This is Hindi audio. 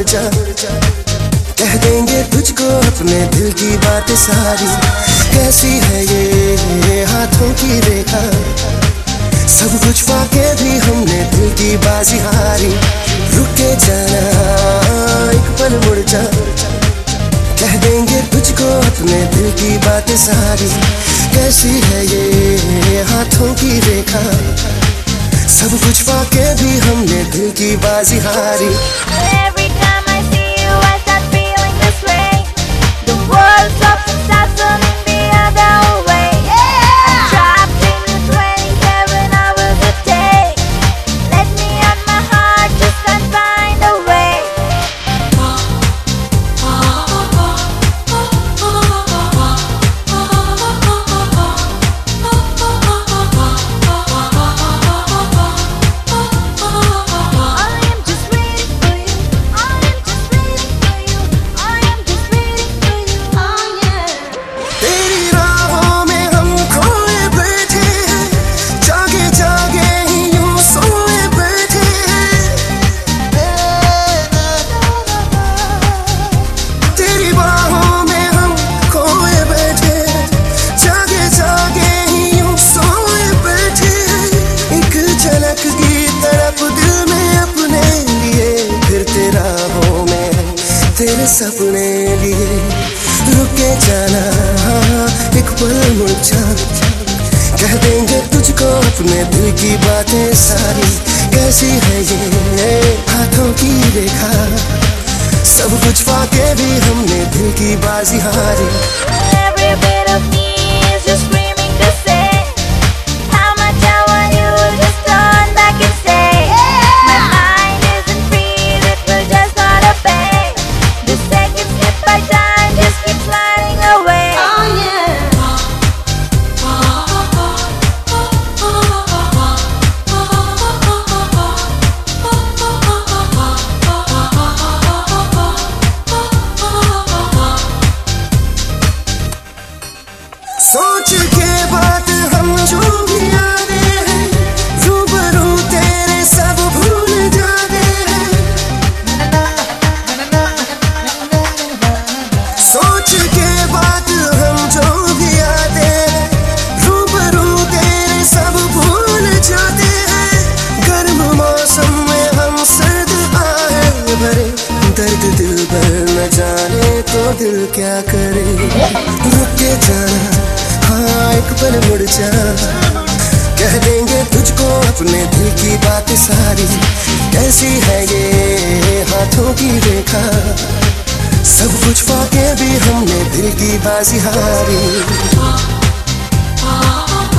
जा, कह देंगे तुझको अपने दिल की बात सारी। कैसी है ये हाथों की रेखा, सब कुछ पाके भी हमने दिल की बाजी हारी। रुके जाना एक पल मुड़ जा, कह देंगे तुझको अपने दिल की बात सारी। कैसी है ये हाथों की रेखा, सब कुछ पाके भी हमने दिल की बाजी हारी। तेरे सपने लिए रुके जाना एक पल मुड़ जा, कह देंगे तुझको अपने दिल की बातें सारी। कैसी है ये हाथों की रेखा, सब कुछ पाके भी हमने दिल की बाजी हारी। सोच के बात हम जो भी आते हैं, रूबरू तेरे सब भूल जाते हैं। सोच के बात हम जो भी आते हैं, रूबरू तेरे सब भूल जाते हैं। गर्म मौसम में हम सर्द आए भरे, दर्द दिल भर न जाने तो दिल क्या करे। रुके जाना एक पल मुड़ जा, कह देंगे तुझको अपने दिल की बात सारी। कैसी है ये हाथों की रेखा, सब कुछ पाके भी हमने दिल की बाजी हारी।